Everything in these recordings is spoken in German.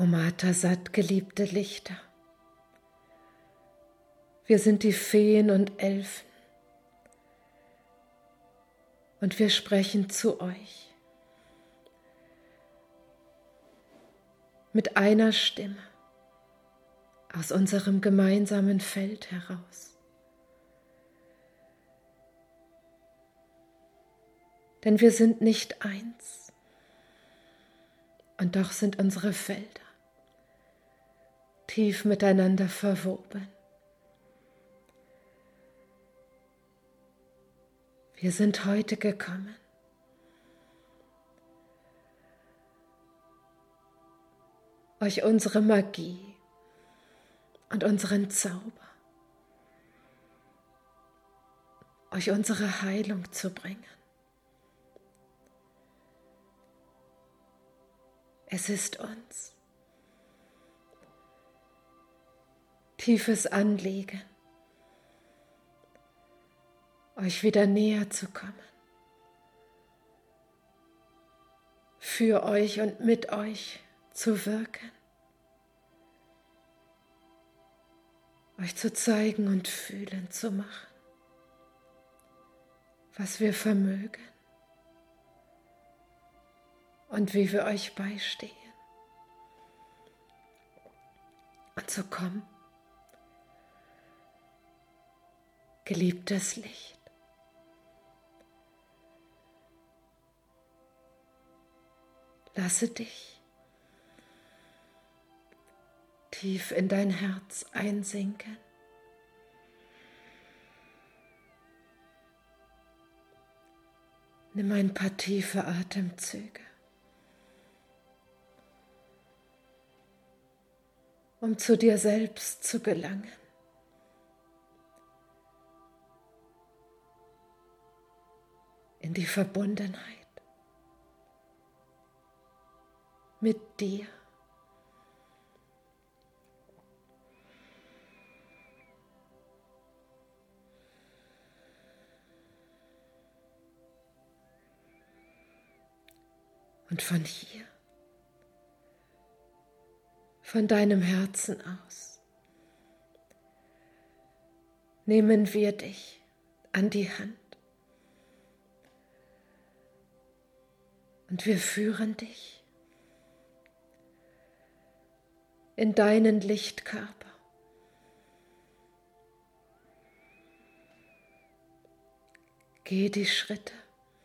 Omatasat, geliebte Lichter. Wir sind die Feen und Elfen und wir sprechen zu euch mit einer Stimme aus unserem gemeinsamen Feld heraus. Denn wir sind nicht eins und doch sind unsere Felder tief miteinander verwoben. Wir sind heute gekommen, euch unsere Magie und unseren Zauber, euch unsere Heilung zu bringen. Es ist uns tiefes Anliegen, euch wieder näher zu kommen, für euch und mit euch zu wirken, euch zu zeigen und fühlen zu machen, was wir vermögen und wie wir euch beistehen. Und so komm, geliebtes Licht. Lasse dich tief in dein Herz einsinken. Nimm ein paar tiefe Atemzüge, um zu dir selbst zu gelangen. In die Verbundenheit mit dir. Und von hier, von deinem Herzen aus, nehmen wir dich an die Hand und wir führen dich in deinen Lichtkörper. Geh die Schritte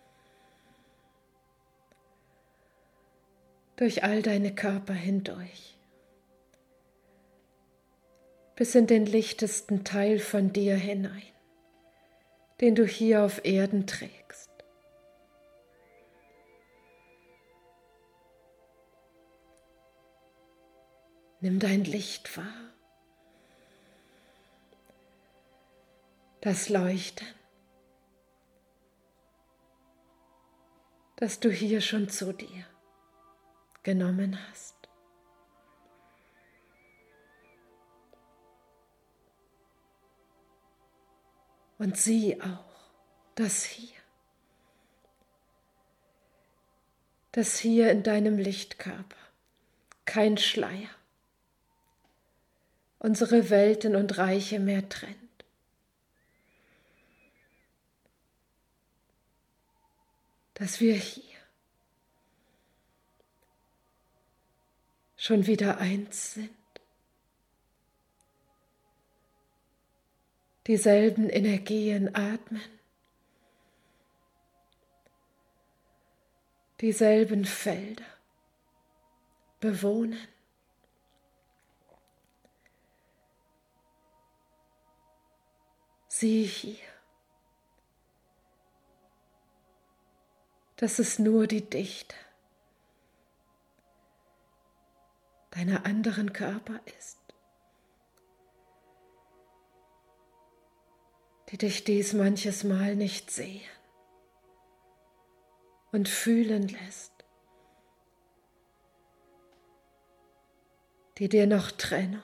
durch all deine Körper hindurch, bis in den lichtesten Teil von dir hinein, den du hier auf Erden trägst. Nimm dein Licht wahr, das Leuchten, das du hier schon zu dir genommen hast. Und sieh auch das hier in deinem Lichtkörper, kein Schleier, unsere Welten und Reiche mehr trennt. Dass wir hier schon wieder eins sind. Dieselben Energien atmen, dieselben Felder bewohnen. Sieh hier, dass es nur die Dichte deiner anderen Körper ist, die dich dies manches Mal nicht sehen und fühlen lässt, die dir noch Trennung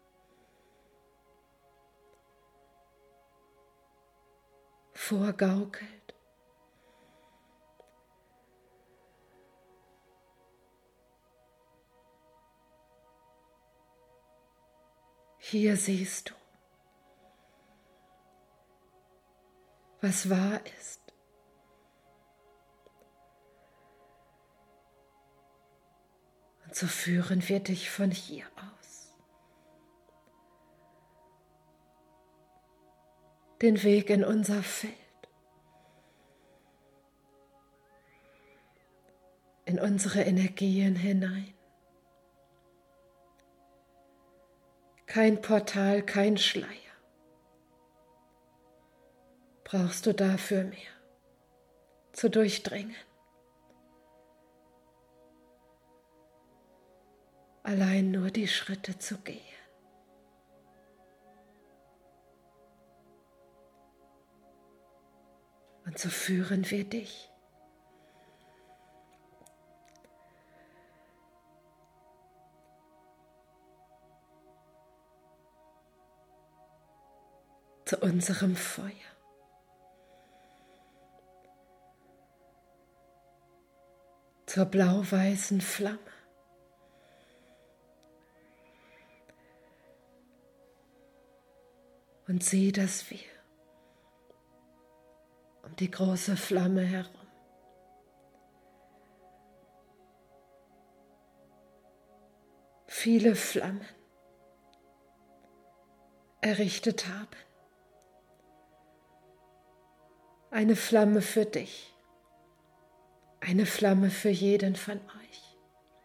vorgaukelt. Hier siehst du, was wahr ist. Und so führen wir dich von hier aus den Weg in unser Feld, in unsere Energien hinein. Kein Portal, kein Schleier. Brauchst du dafür mehr zu durchdringen. Allein nur die Schritte zu gehen. Und so führen wir dich zu unserem Feuer. Zur blau-weißen Flamme. Und sieh, dass wir um die große Flamme herum viele Flammen errichtet haben. Eine Flamme für dich, eine Flamme für jeden von euch.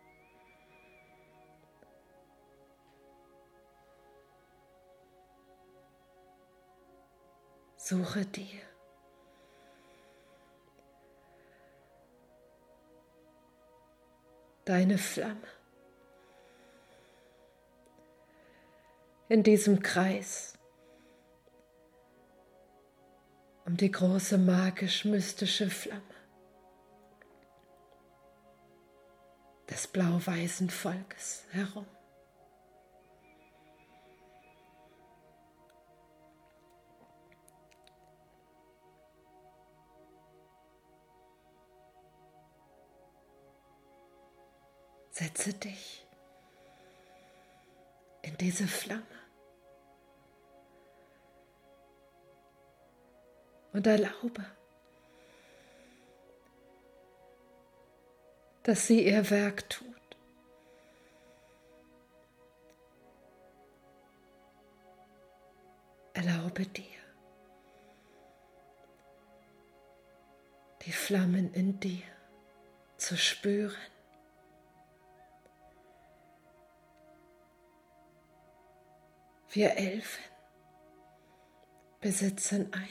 Suche dir deine Flamme in diesem Kreis um die große magisch-mystische Flamme des blau-weißen Volkes herum. Setze dich in diese Flamme und erlaube, dass sie ihr Werk tut. Erlaube dir, die Flammen in dir zu spüren. Wir Elfen besitzen eine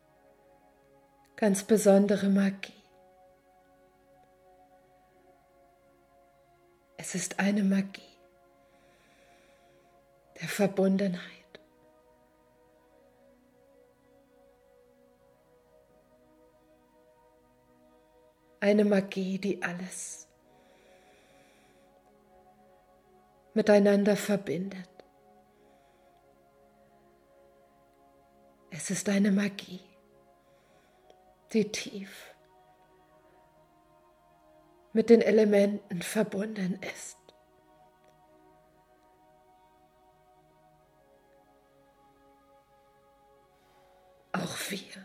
ganz besondere Magie. Es ist eine Magie der Verbundenheit. Eine Magie, die alles miteinander verbindet. Es ist eine Magie, die tief mit den Elementen verbunden ist. Auch wir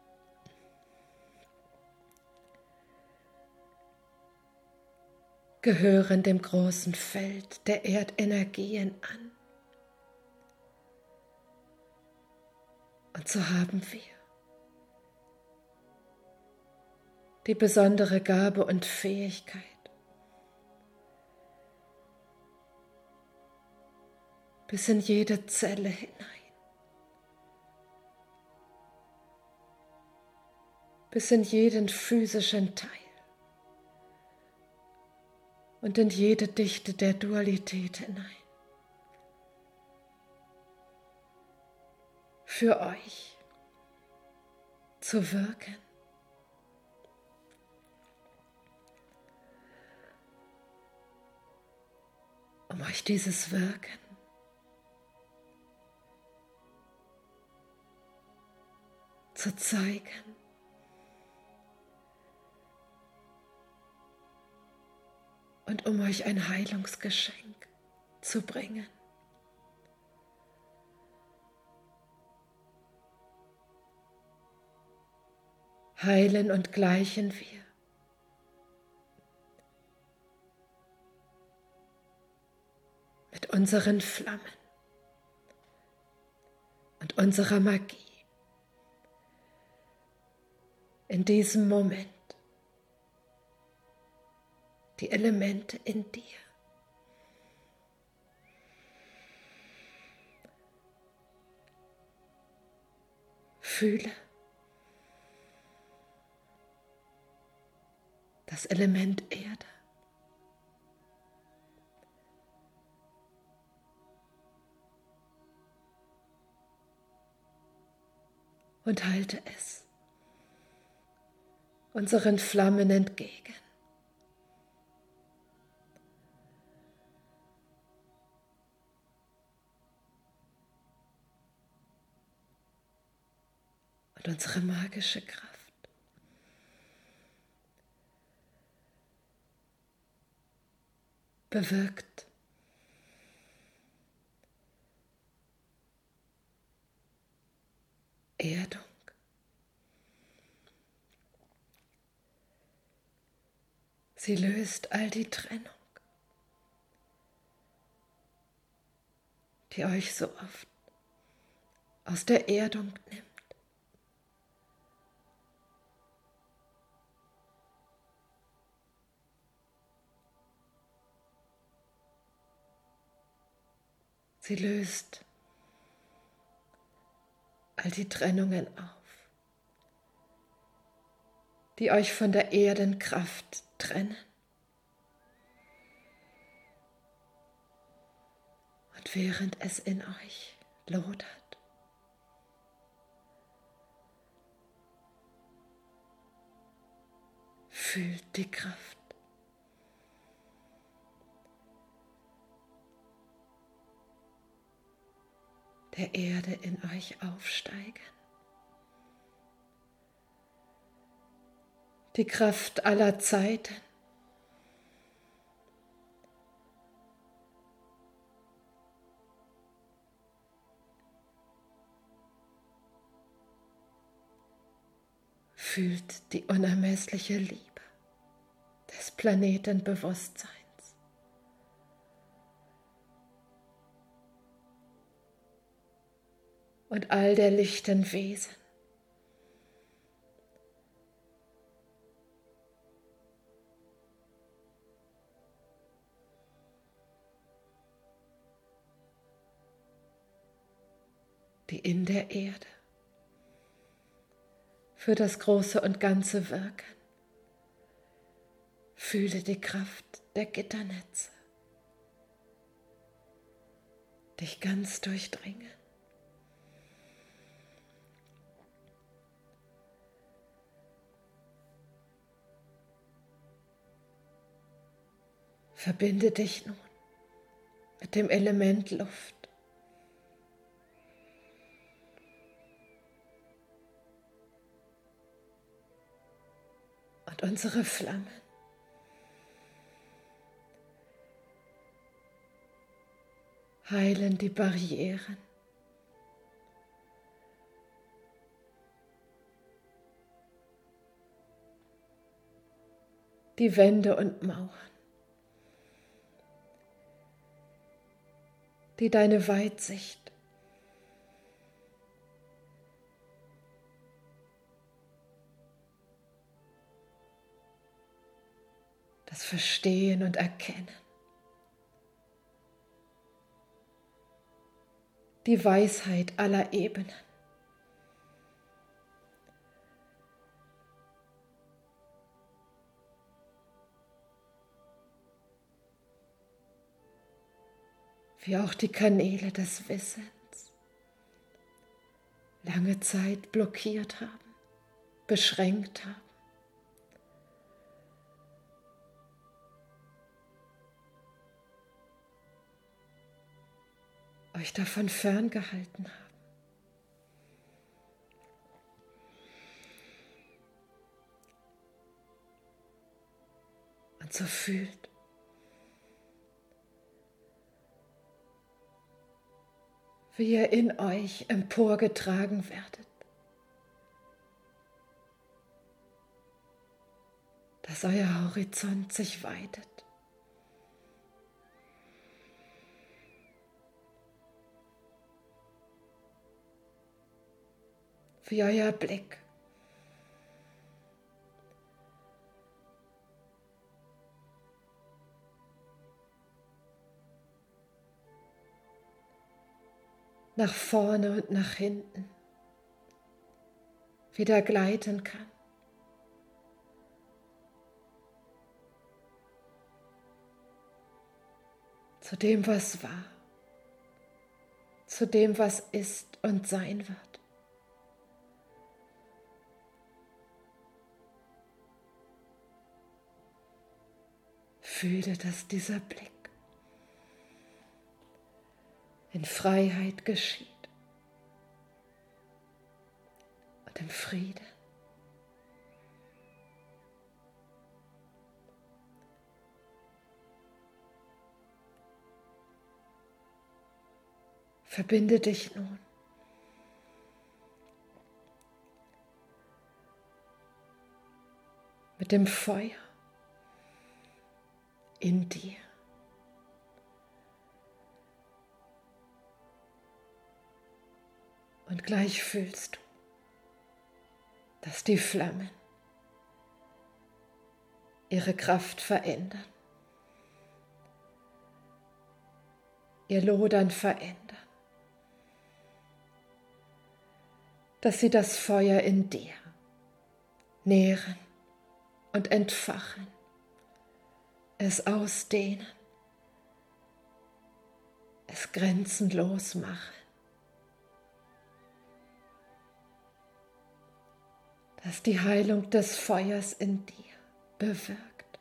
gehören dem großen Feld der Erdenergien an. Und so haben wir die besondere Gabe und Fähigkeit, bis in jede Zelle hinein, bis in jeden physischen Teil und in jede Dichte der Dualität hinein, für euch zu wirken. Um euch dieses Wirken zu zeigen. Und um euch ein Heilungsgeschenk zu bringen. heilen und gleichen wir. Mit unseren Flammen und unserer Magie in diesem Moment die Elemente in dir. Fühle das Element Erde. Und halte es unseren Flammen entgegen. Und unsere magische Kraft bewirkt Erdung. Sie löst all die Trennung, die euch so oft aus der Erdung nimmt. Sie löst all die Trennungen auf, die euch von der Erdenkraft trennen. Und während es in euch lodert, fühlt die Kraft der Erde in euch aufsteigen. Die Kraft aller Zeiten. Fühlt die unermessliche Liebe des Planetenbewusstseins. Und all der lichten Wesen, die in der Erde für das Große und Ganze wirken. Fühle die Kraft der Gitternetze dich ganz durchdringen. Verbinde dich nun mit dem Element Luft. Und unsere Flammen heilen die Barrieren, die Wände und Mauern, die deine Weitsicht das Verstehen und Erkennen, die Weisheit aller Ebenen, wie auch die Kanäle des Wissens lange Zeit blockiert haben, beschränkt haben. Euch davon ferngehalten haben. Und so fühlt, wie ihr in euch emporgetragen werdet. dass euer Horizont sich weitet. Wie euer Blick nach vorne und nach hinten wieder gleiten kann. Zu dem, was war, zu dem, was ist und sein wird. Fühle, dass dieser Blick in Freiheit geschieht und im Frieden. Verbinde dich nun mit dem Feuer in dir. Und gleich fühlst du, dass die Flammen ihre Kraft verändern, ihr Lodern verändern, dass sie das Feuer in dir nähren und entfachen, es ausdehnen, es grenzenlos machen. Dass die Heilung des Feuers in dir bewirkt,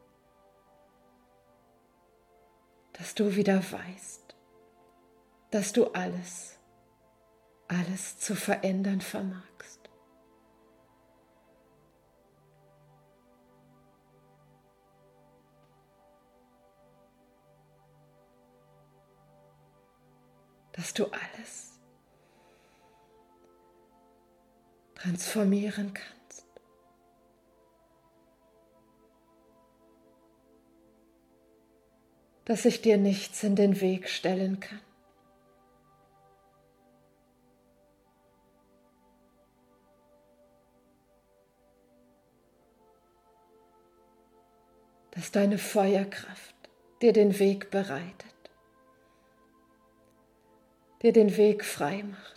dass du wieder weißt, dass du alles zu verändern vermagst. Dass du alles transformieren kannst. Dass sich dir nichts in den Weg stellen kann. Dass deine Feuerkraft dir den Weg bereitet, dir den Weg frei macht.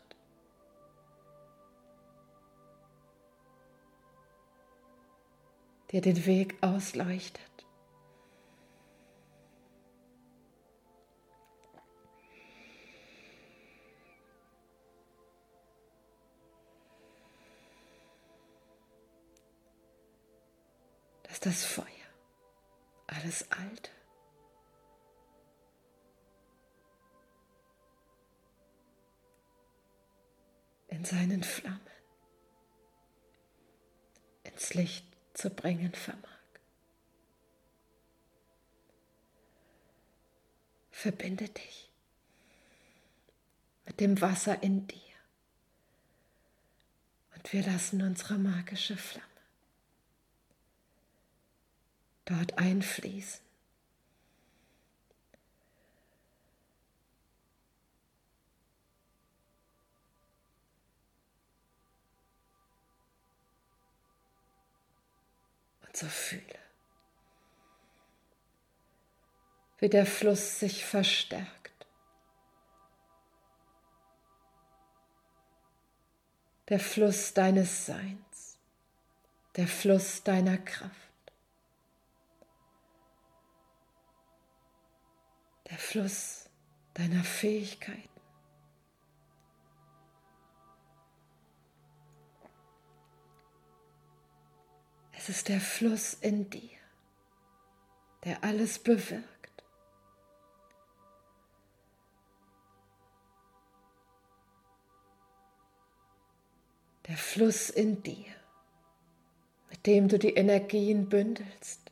Dir den Weg ausleuchtet. Dass das Feuer alles Alte in seinen Flammen ins Licht zu bringen vermag. Verbinde dich mit dem Wasser in dir und wir lassen unsere magische Flamme dort einfließen. Und so fühle, wie der Fluss sich verstärkt. Der Fluss deines Seins, der Fluss deiner Kraft, der Fluss deiner Fähigkeiten. Es ist der Fluss in dir, der alles bewirkt. Der Fluss in dir, mit dem du die Energien bündelst,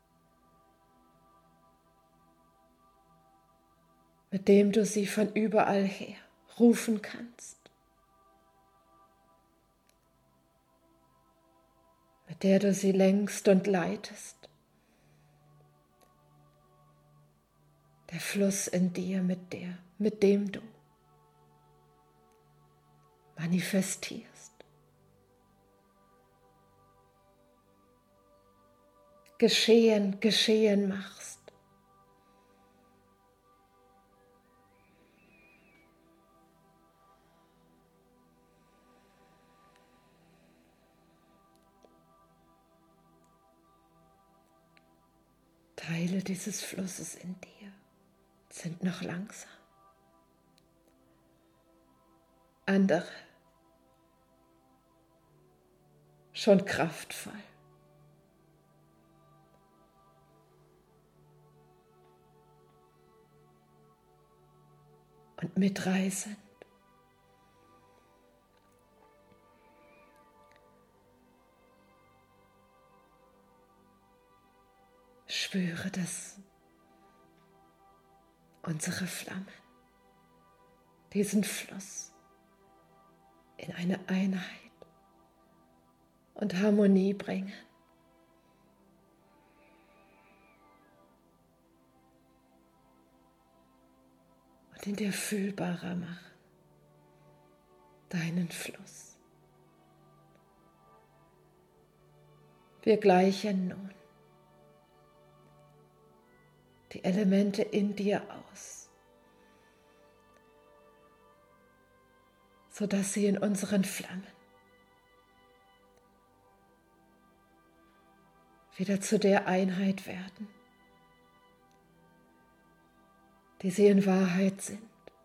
mit dem du sie von überall her rufen kannst, mit der du sie lenkst und leitest. Der Fluss in dir, mit dem du manifestierst. Geschehen machst. Teile dieses Flusses in dir sind noch langsam. Andere schon kraftvoll. Und mitreißend. Spüre, dass unsere Flammen diesen Fluss in eine Einheit und Harmonie bringen. Und in dir fühlbarer machen, deinen Fluss. Wir gleichen nun die Elemente in dir aus, sodass sie in unseren Flammen wieder zu der Einheit werden, die sie in Wahrheit sind,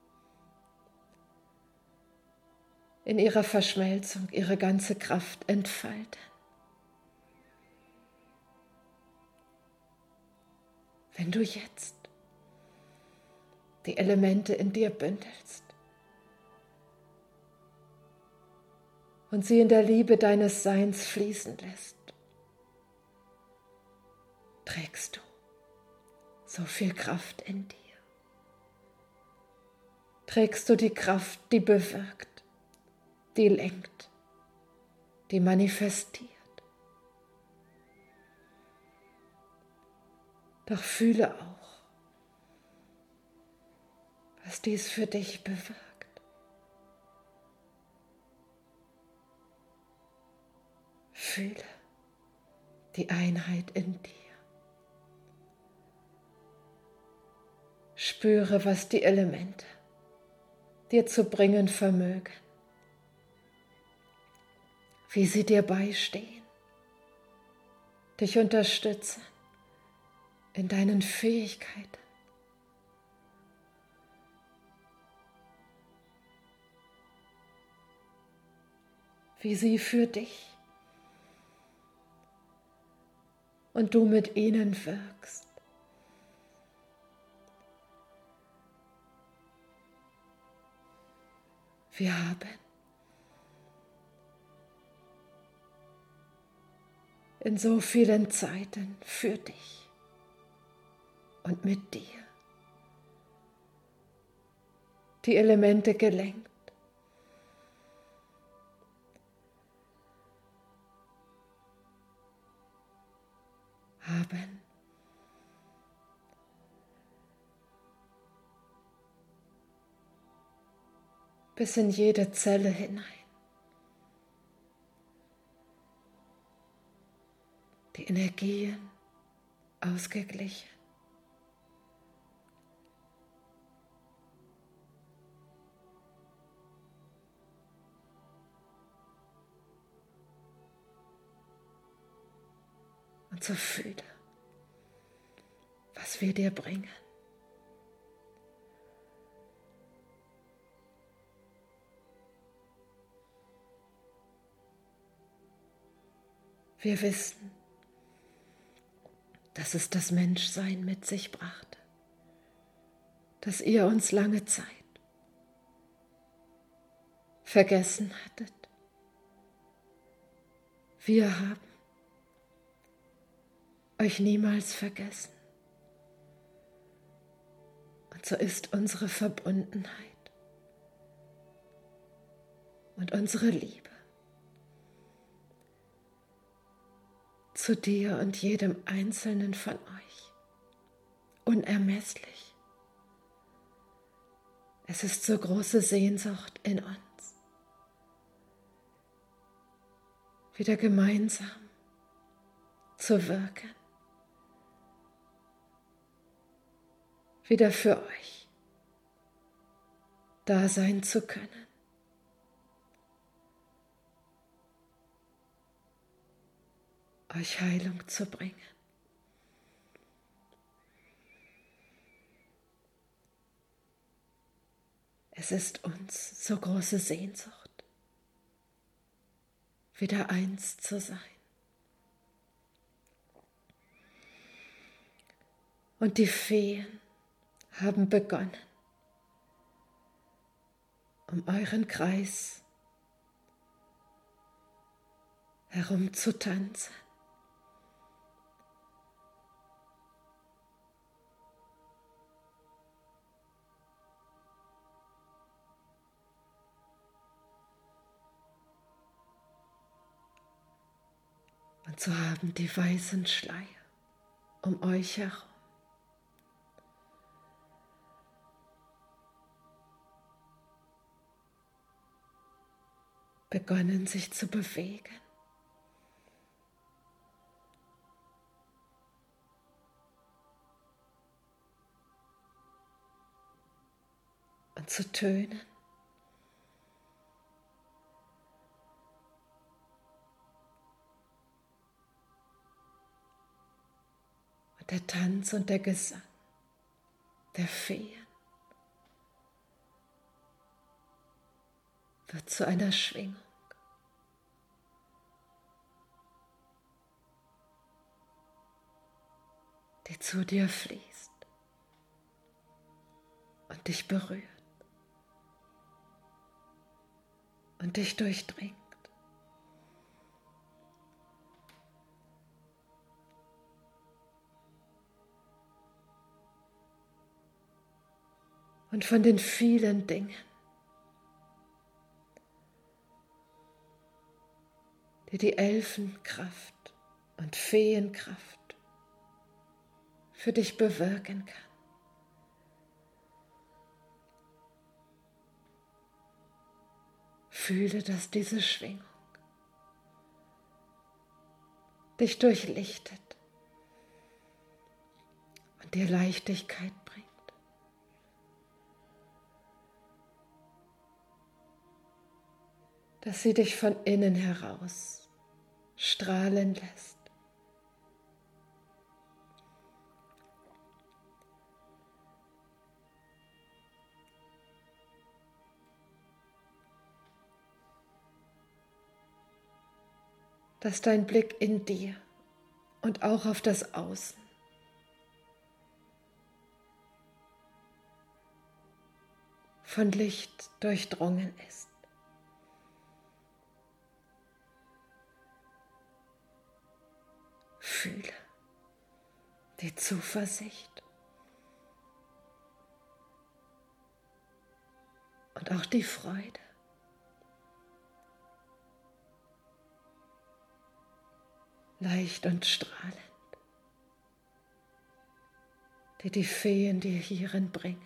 in ihrer Verschmelzung ihre ganze Kraft entfalten. Wenn du jetzt die Elemente in dir bündelst und sie in der Liebe deines Seins fließen lässt, trägst du so viel Kraft in dir. Trägst du die Kraft, die bewirkt, die lenkt, die manifestiert. Doch fühle auch, was dies für dich bewirkt. Fühle die Einheit in dir. Spüre, was die Elemente dir zu bringen vermögen, wie sie dir beistehen, dich unterstützen in deinen Fähigkeiten. Wie sie für dich und du mit ihnen wirkst. Wir haben in so vielen Zeiten für dich und mit dir die Elemente gelenkt. Haben bis in jede Zelle hinein die Energien ausgeglichen. Und so fühle, was wir dir bringen. Wir wissen, dass es das Menschsein mit sich brachte, dass ihr uns lange Zeit vergessen hattet. Wir haben euch niemals vergessen. Und so ist unsere Verbundenheit und unsere Liebe zu dir und jedem Einzelnen von euch. Unermesslich. Es ist so große Sehnsucht in uns, wieder gemeinsam zu wirken, wieder für euch da sein zu können. Euch Heilung zu bringen. Es ist uns so große Sehnsucht, wieder eins zu sein. Und die Feen haben begonnen, um euren Kreis herum zu tanzen. Und so haben die weißen Schleier um euch herum begonnen, sich zu bewegen. Und zu tönen. Und der Tanz und der Gesang der Feen wird zu einer Schwingung, die zu dir fließt und dich berührt und dich durchdringt. Und von den vielen Dingen, die Elfenkraft und Feenkraft für dich bewirken kann. Fühle, dass diese Schwingung dich durchlichtet und dir Leichtigkeit bringt. Dass sie dich von innen heraus strahlen lässt. Dass dein Blick in dir und auch auf das Außen von Licht durchdrungen ist. Fühle die Zuversicht und auch die Freude. Leicht und strahlend, die Feen dir hierin bringen.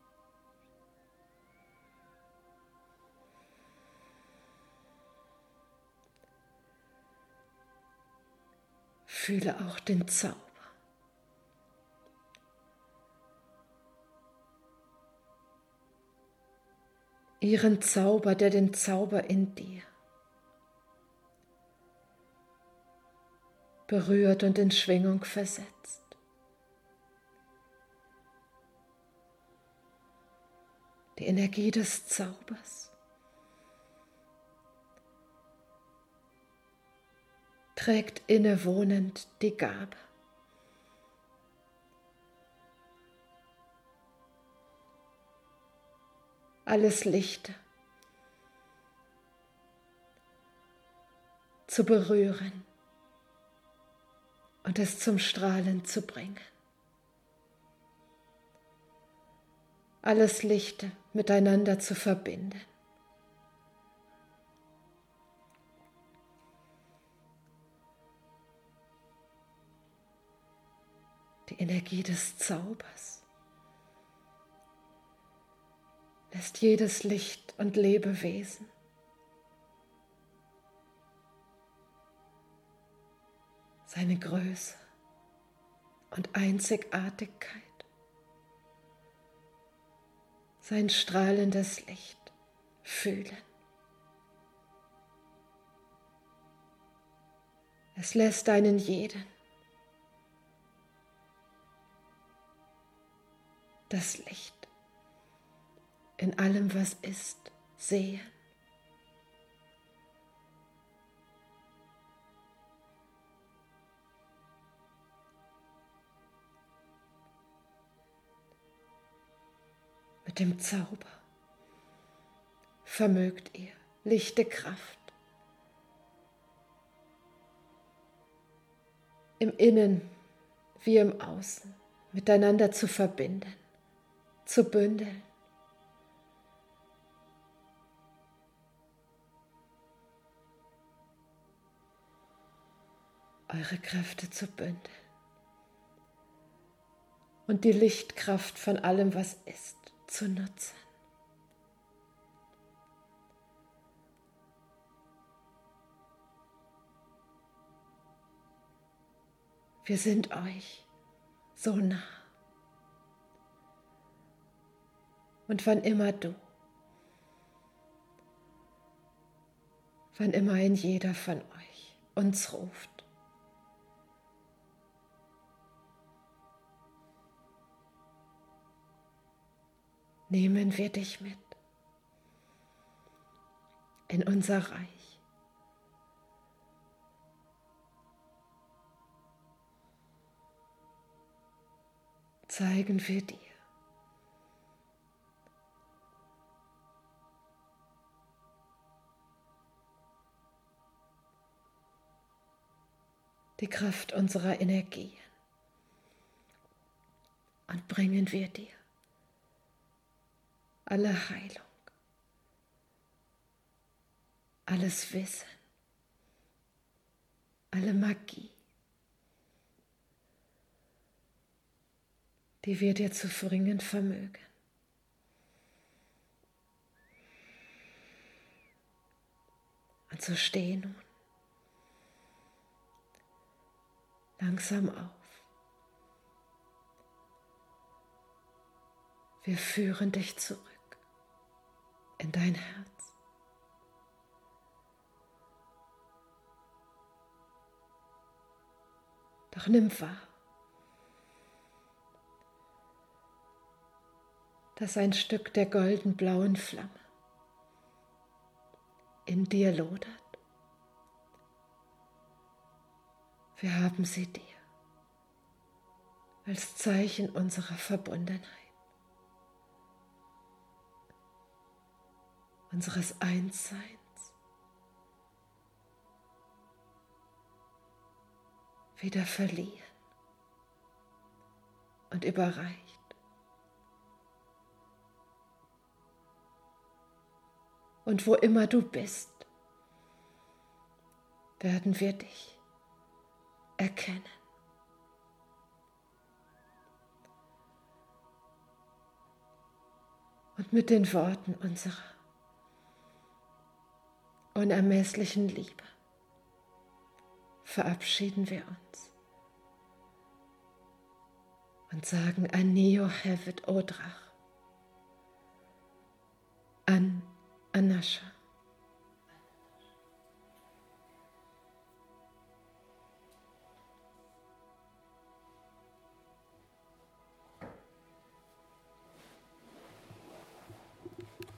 Fühle auch den Zauber. Ihren Zauber, der den Zauber in dir berührt und in Schwingung versetzt. Die Energie des Zaubers trägt innewohnend die Gabe, alles Lichte zu berühren und es zum Strahlen zu bringen. Alles Lichte miteinander zu verbinden. die Energie des Zaubers, lässt jedes Licht und Lebewesen seine Größe und Einzigartigkeit, sein strahlendes Licht fühlen. Es lässt einen jeden das Licht in allem, was ist, sehen. Mit dem Zauber vermögt ihr lichte Kraft im Innen wie im Außen miteinander zu verbinden, zu bündeln. Eure Kräfte zu bündeln und die Lichtkraft von allem, was ist, zu nutzen. Wir sind euch so nah. Und wann immer ein jeder von euch uns ruft, nehmen wir dich mit in unser Reich. Zeigen wir dir die Kraft unserer Energien und bringen wir dir alle Heilung, alles Wissen, alle Magie, die wir dir zu bringen vermögen. Und so steh nun langsam auf. Wir führen dich zurück in dein Herz. Doch nimm wahr, dass ein Stück der goldenblauen Flamme in dir lodert. Wir haben sie dir als Zeichen unserer Verbundenheit, unseres Einsseins wieder verliehen und überreicht. Und wo immer du bist, werden wir dich erkennen. Und mit den Worten unserer unermesslichen Liebe verabschieden wir uns und sagen Anio Hevet Odrach, an Anasha.